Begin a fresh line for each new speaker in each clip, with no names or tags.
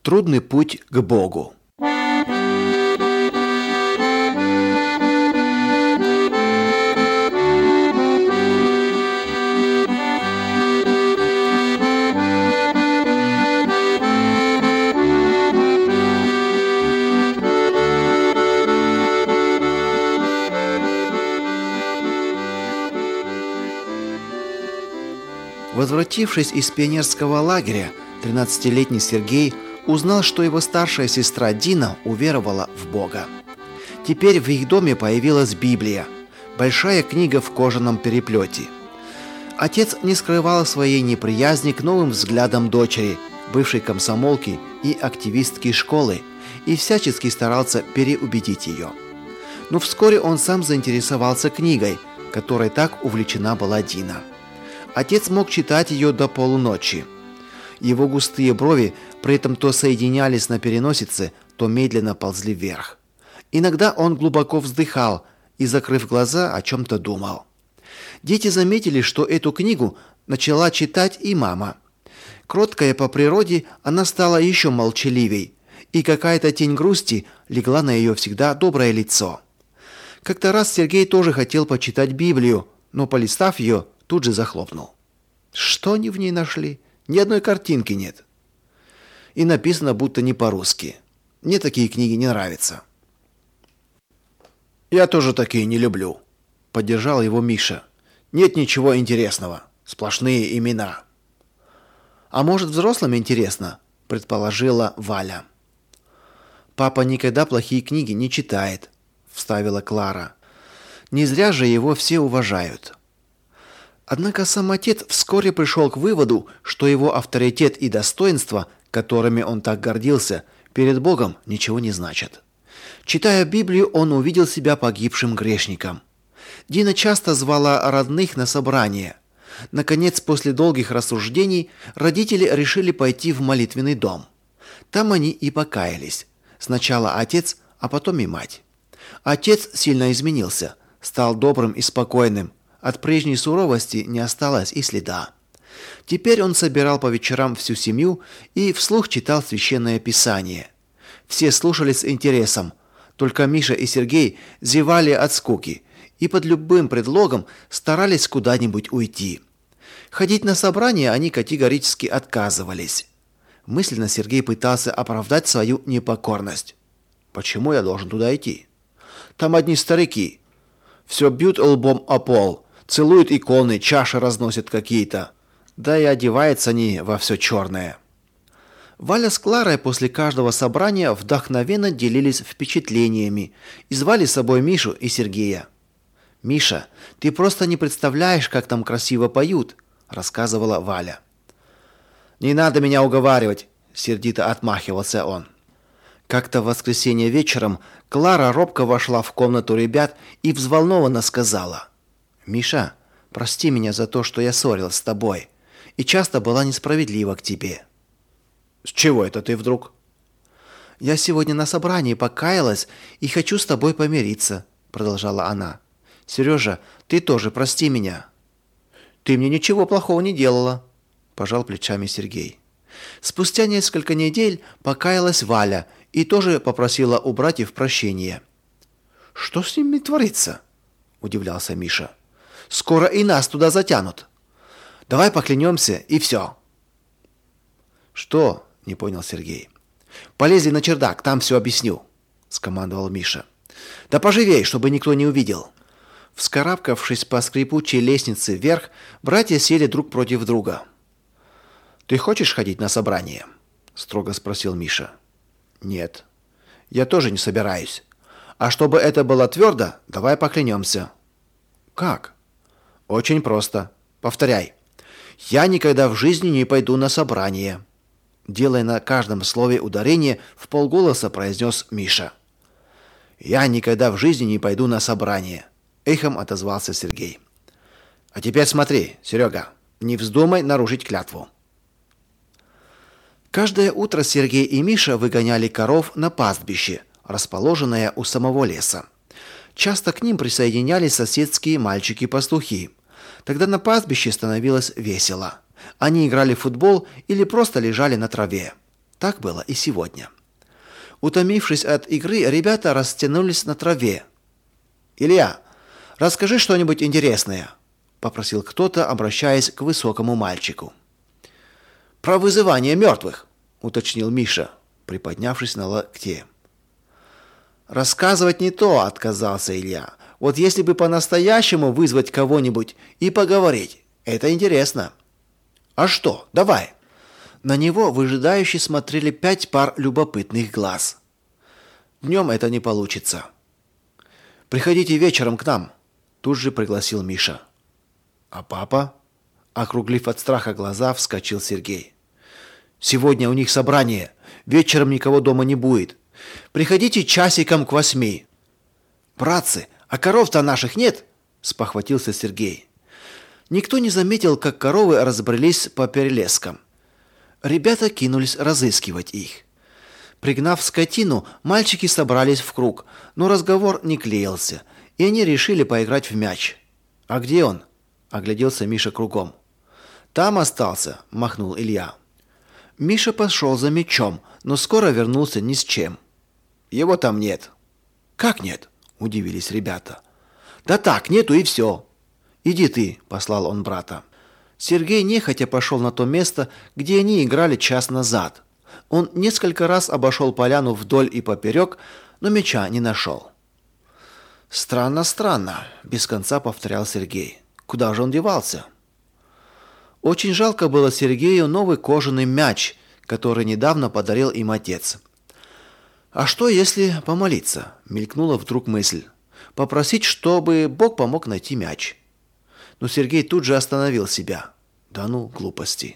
Трудный путь к Богу. Возвратившись из пионерского лагеря, 13-летний Сергей узнал, что его старшая сестра Дина уверовала в Бога. Теперь в их доме появилась Библия, большая книга в кожаном переплете. Отец не скрывал своей неприязни к новым взглядам дочери, бывшей комсомолки и активистки школы, и всячески старался переубедить ее. Но вскоре он сам заинтересовался книгой, которой так увлечена была Дина. Отец мог читать ее до полуночи. Его густые брови при этом то соединялись на переносице, то медленно ползли вверх. Иногда он глубоко вздыхал и, закрыв глаза, о чем-то думал. Дети заметили, что эту книгу начала читать и мама. Кроткая по природе, она стала еще молчаливей, и какая-то тень грусти легла на ее всегда доброе лицо. Как-то раз Сергей тоже хотел почитать Библию, но, полистав ее, тут же захлопнул. Что они в ней нашли? Ни одной картинки нет. И написано будто не по-русски. Мне такие книги не нравятся. Я тоже такие не люблю, поддержал его Миша. Нет ничего интересного, сплошные имена. А может, взрослым интересно, предположила Валя. Папа никогда плохие книги не читает, вставила Клара. Не зря же его все уважают. Однако сам отец вскоре пришел к выводу, что его авторитет и достоинство, которыми он так гордился, перед Богом ничего не значат. Читая Библию, он увидел себя погибшим грешником. Дина часто звала родных на собрание. Наконец, после долгих рассуждений, родители решили пойти в молитвенный дом. Там они и покаялись. Сначала отец, а потом и мать. Отец сильно изменился, стал добрым и спокойным. От прежней суровости не осталось и следа. Теперь он собирал по вечерам всю семью и вслух читал священное писание. Все слушали с интересом, только Миша и Сергей зевали от скуки и под любым предлогом старались куда-нибудь уйти. Ходить на собрания они категорически отказывались. Мысленно Сергей пытался оправдать свою непокорность. Почему я должен туда идти? Там одни старики. Все бьют лбом о пол. Целуют иконы, чаши разносят какие-то. Да и одеваются они во все черное. Валя с Кларой после каждого собрания вдохновенно делились впечатлениями и звали с собой Мишу и Сергея. «Миша, ты просто не представляешь, как там красиво поют», – рассказывала Валя. «Не надо меня уговаривать», – сердито отмахивался он. Как-то в воскресенье вечером Клара робко вошла в комнату ребят и взволнованно сказала: «Миша, прости меня за то, что я ссорилась с тобой и часто была несправедлива к тебе». «С чего это ты вдруг?» «Я сегодня на собрании покаялась и хочу с тобой помириться», – продолжала она. «Сережа, ты тоже прости меня». «Ты мне ничего плохого не делала», – пожал плечами Сергей. Спустя несколько недель покаялась Валя и тоже попросила у братьев прощения. «Что с ними творится?» – удивлялся Миша. «Скоро и нас туда затянут. Давай поклянемся, и все». «Что?» – не понял Сергей. «Полезли на чердак, там все объясню», – скомандовал Миша. «Да поживей, чтобы никто не увидел». Вскарабкавшись по скрипучей лестнице вверх, братья сели друг против друга. «Ты хочешь ходить на собрание?» – строго спросил Миша. «Нет, я тоже не собираюсь. А чтобы это было твердо, давай поклянемся». «Как?» «Очень просто. Повторяй. Я никогда в жизни не пойду на собрание», – делая на каждом слове ударение, вполголоса произнес Миша. «Я никогда в жизни не пойду на собрание», – эхом отозвался Сергей. «А теперь смотри, Серега, не вздумай нарушить клятву». Каждое утро Сергей и Миша выгоняли коров на пастбище, расположенное у самого леса. Часто к ним присоединялись соседские мальчики-пастухи. Тогда на пастбище становилось весело. Они играли в футбол или просто лежали на траве. Так было и сегодня. Утомившись от игры, ребята растянулись на траве. «Илья, расскажи что-нибудь интересное», — попросил кто-то, обращаясь к высокому мальчику. «Про вызывание мертвых», — уточнил Миша, приподнявшись на локте. «Рассказывать не то», — отказался Илья. «Вот если бы по-настоящему вызвать кого-нибудь и поговорить, это интересно». «А что? Давай». На него выжидающе смотрели 5 пар любопытных глаз. «Днем это не получится». «Приходите вечером к нам», — тут же пригласил Миша. «А папа?» — округлив от страха глаза, вскочил Сергей. «Сегодня у них собрание. Вечером никого дома не будет. Приходите часиком к 8». «Братцы, а коров-то наших нет?» — спохватился Сергей. Никто не заметил, как коровы разбрелись по перелескам. Ребята кинулись разыскивать их. Пригнав скотину, мальчики собрались в круг, но разговор не клеился, и они решили поиграть в мяч. «А где он?» — огляделся Миша кругом. «Там остался», — махнул Илья. Миша пошел за мячом, но скоро вернулся ни с чем. «Его там нет». «Как нет?» — удивились ребята. «Да так, нету и все». «Иди ты», — послал он брата. Сергей нехотя пошел на то место, где они играли час назад. Он несколько раз обошел поляну вдоль и поперек, но мяча не нашел. «Странно, странно», — без конца повторял Сергей. «Куда же он девался?» Очень жалко было Сергею новый кожаный мяч, который недавно подарил им отец. «А что, если помолиться?» — мелькнула вдруг мысль. «Попросить, чтобы Бог помог найти мяч». Но Сергей тут же остановил себя. Да ну, глупости.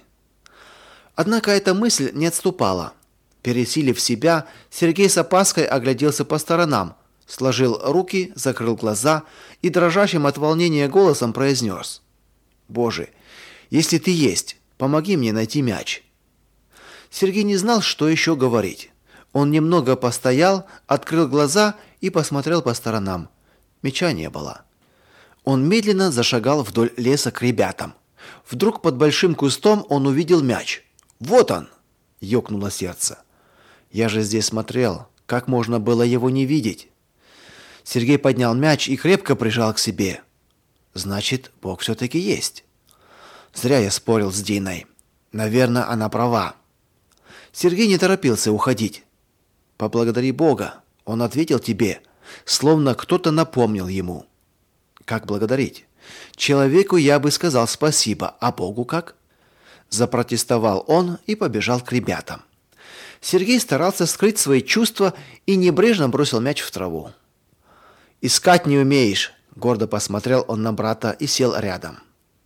Однако эта мысль не отступала. Пересилив себя, Сергей с опаской огляделся по сторонам, сложил руки, закрыл глаза и дрожащим от волнения голосом произнес: «Боже, если ты есть, помоги мне найти мяч». Сергей не знал, что еще говорить. Он немного постоял, открыл глаза и посмотрел по сторонам. Мяча не было. Он медленно зашагал вдоль леса к ребятам. Вдруг под большим кустом он увидел мяч. «Вот он!» — ёкнуло сердце. «Я же здесь смотрел. Как можно было его не видеть?» Сергей поднял мяч и крепко прижал к себе. «Значит, Бог все-таки есть». Зря я спорил с Диной. Наверное, она права. Сергей не торопился уходить. «Поблагодари Бога. Он ответил тебе, словно кто-то напомнил ему». «Как благодарить? Человеку я бы сказал спасибо, а Богу как?» Запротестовал он и побежал к ребятам. Сергей старался скрыть свои чувства и небрежно бросил мяч в траву. «Искать не умеешь», — гордо посмотрел он на брата и сел рядом.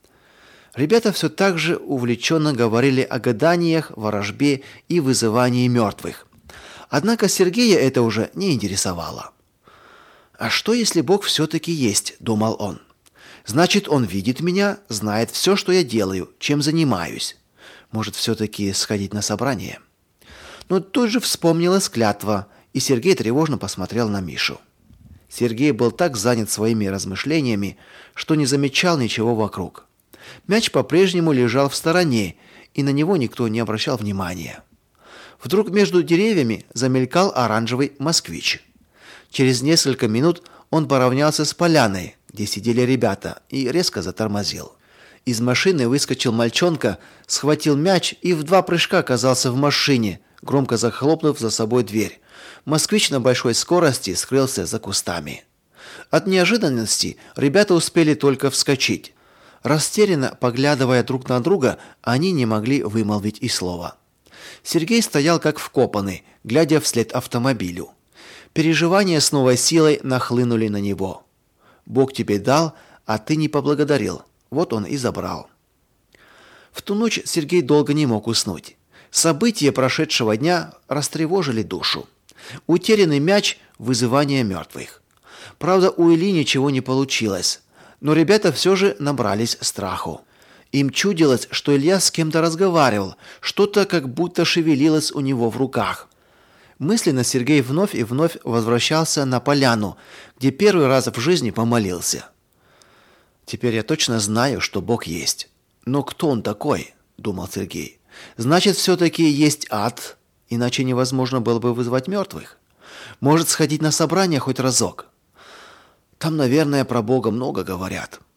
Ребята все так же увлеченно говорили о гаданиях, ворожбе и вызывании мертвых. Однако Сергея это уже не интересовало. «А что, если Бог все-таки есть?» – думал он. «Значит, Он видит меня, знает все, что я делаю, чем занимаюсь. Может, все-таки сходить на собрание?» Но тут же вспомнилась клятва, и Сергей тревожно посмотрел на Мишу. Сергей был так занят своими размышлениями, что не замечал ничего вокруг. Мяч по-прежнему лежал в стороне, и на него никто не обращал внимания. Вдруг между деревьями замелькал оранжевый москвич. Через несколько минут он поравнялся с поляной, где сидели ребята, и резко затормозил. Из машины выскочил мальчонка, схватил мяч и в 2 прыжка оказался в машине, громко захлопнув за собой дверь. Москвич на большой скорости скрылся за кустами. От неожиданности ребята успели только вскочить. Растерянно поглядывая друг на друга, они не могли вымолвить и слова. Сергей стоял как вкопанный, глядя вслед автомобилю. Переживания с новой силой нахлынули на него. «Бог тебе дал, а ты не поблагодарил. Вот он и забрал». В ту ночь Сергей долго не мог уснуть. События прошедшего дня растревожили душу. Утерянный мяч, вызывание мертвых. Правда, у Ильи ничего не получилось, но ребята все же набрались страху. Им чудилось, что Илья с кем-то разговаривал, что-то как будто шевелилось у него в руках. Мысленно Сергей вновь и вновь возвращался на поляну, где первый раз в жизни помолился. «Теперь я точно знаю, что Бог есть. Но кто он такой?» – думал Сергей. «Значит, все-таки есть ад иначе невозможно было бы вызвать мертвых. Может, сходить на собрание хоть разок? Там, наверное, про Бога много говорят.